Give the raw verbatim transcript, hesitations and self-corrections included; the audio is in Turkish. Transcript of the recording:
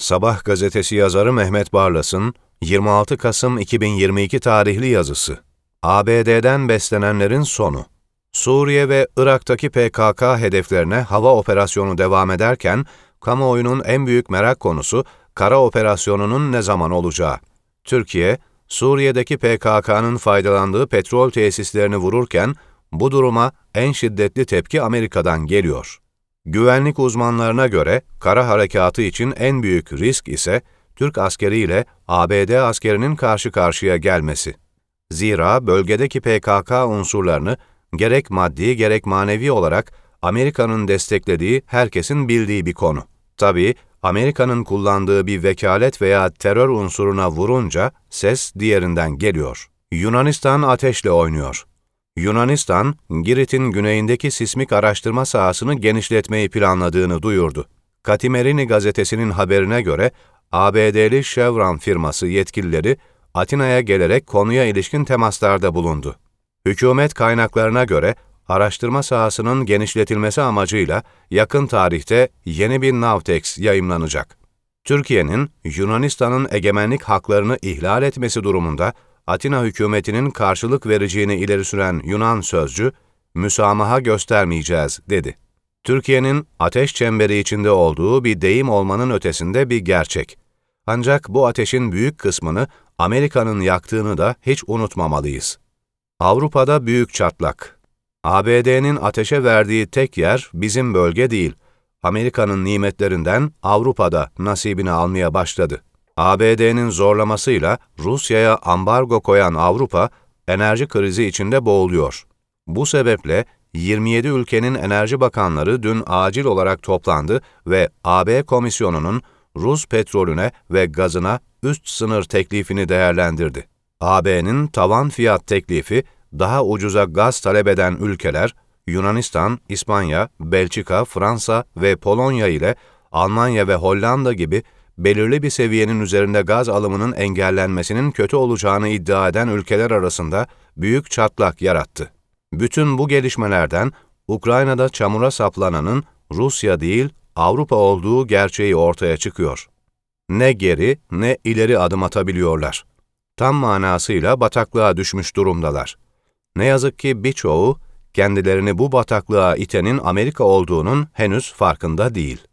Sabah gazetesi yazarı Mehmet Barlas'ın yirmi altı Kasım iki bin yirmi iki tarihli yazısı. A B D'den beslenenlerin sonu. Suriye ve Irak'taki P K K hedeflerine hava operasyonu devam ederken, kamuoyunun en büyük merak konusu, kara operasyonunun ne zaman olacağı. Türkiye, Suriye'deki P K K'nın faydalandığı petrol tesislerini vururken, bu duruma en şiddetli tepki Amerika'dan geliyor. Güvenlik uzmanlarına göre, kara harekatı için en büyük risk ise, Türk askeri ile A B D askerinin karşı karşıya gelmesi. Zira bölgedeki P K K unsurlarını, gerek maddi gerek manevi olarak Amerika'nın desteklediği herkesin bildiği bir konu. Tabii, Amerika'nın kullandığı bir vekalet veya terör unsuruna vurunca ses diğerinden geliyor. Yunanistan ateşle oynuyor. Yunanistan, Girit'in güneyindeki sismik araştırma sahasını genişletmeyi planladığını duyurdu. Katimerini gazetesinin haberine göre, A B D'li Chevron firması yetkilileri Atina'ya gelerek konuya ilişkin temaslarda bulundu. Hükümet kaynaklarına göre, araştırma sahasının genişletilmesi amacıyla yakın tarihte yeni bir Navtex yayımlanacak. Türkiye'nin, Yunanistan'ın egemenlik haklarını ihlal etmesi durumunda Atina hükümetinin karşılık vereceğini ileri süren Yunan sözcü, müsamaha göstermeyeceğiz dedi. Türkiye'nin ateş çemberi içinde olduğu bir deyim olmanın ötesinde bir gerçek. Ancak bu ateşin büyük kısmını Amerika'nın yaktığını da hiç unutmamalıyız. Avrupa'da büyük çatlak. A B D'nin ateşe verdiği tek yer bizim bölge değil. Amerika'nın nimetlerinden Avrupa'da nasibini almaya başladı. A B D'nin zorlamasıyla Rusya'ya ambargo koyan Avrupa, enerji krizi içinde boğuluyor. Bu sebeple yirmi yedi ülkenin enerji bakanları dün acil olarak toplandı ve A B Komisyonu'nun Rus petrolüne ve gazına üst sınır teklifini değerlendirdi. A B'nin tavan fiyat teklifi, daha ucuza gaz talep eden ülkeler, Yunanistan, İspanya, Belçika, Fransa ve Polonya ile Almanya ve Hollanda gibi belirli bir seviyenin üzerinde gaz alımının engellenmesinin kötü olacağını iddia eden ülkeler arasında büyük çatlak yarattı. Bütün bu gelişmelerden Ukrayna'da çamura saplananın Rusya değil, Avrupa olduğu gerçeği ortaya çıkıyor. Ne geri ne ileri adım atabiliyorlar. Tam manasıyla bataklığa düşmüş durumdalar. Ne yazık ki birçoğu, kendilerini bu bataklığa itenin Amerika olduğunun henüz farkında değil.